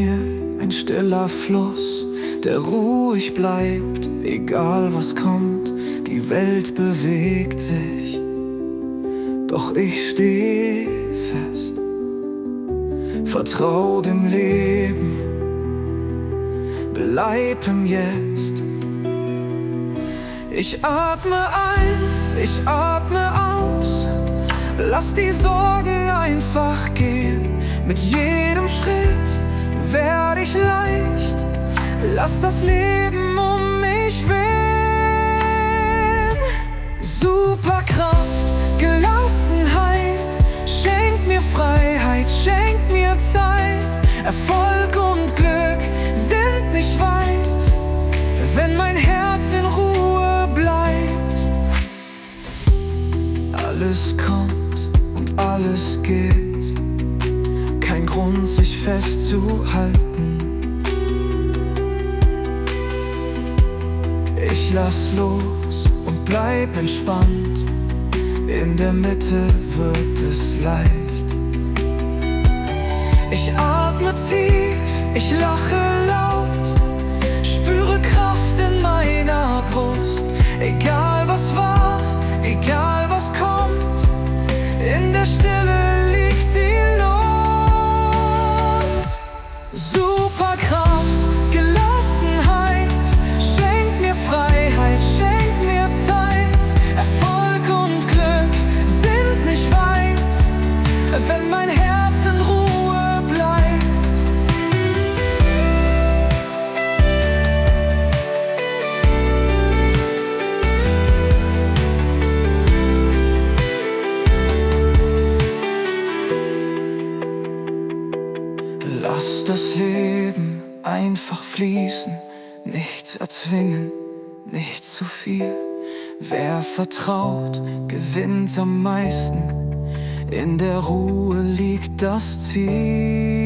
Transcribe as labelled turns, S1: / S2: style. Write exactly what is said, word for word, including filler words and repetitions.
S1: mir ein stiller Fluss, der ruhig bleibt, egal was kommt. Die Welt bewegt sich, doch ich steh fest. Vertrau dem Leben, bleib im Jetzt. Ich atme ein, ich atme aus, lass die Sorgen einfach gehen. Mit jedem Schritt werd ich leicht, lass das Leben um mich wehen. Superkraft, Gelassenheit, schenk mir Freiheit, schenk mir Zeit. Erfolg und Glück sind nicht weit, wenn mein Herz in Ruhe bleibt. Alles kommt und alles geht, kein Grund sich festzuhalten. Ich lass los und bleib entspannt, in der Mitte wird es leicht. Ich atme tief, ich lache laut, spüre Kraft in meiner Brust. Egal was war, egal was kommt, in der Stille liegt die Lust. Superkraft, Gelassenheit, schenk mir Freiheit, schenk mir Zeit. Erfolg und Glück sind nicht weit, wenn mein Herz in Ruhe bleibt. Lass das Leben einfach fließen, nichts erzwingen, nicht zu viel. Wer vertraut, gewinnt am meisten, in der Ruhe liegt das Ziel.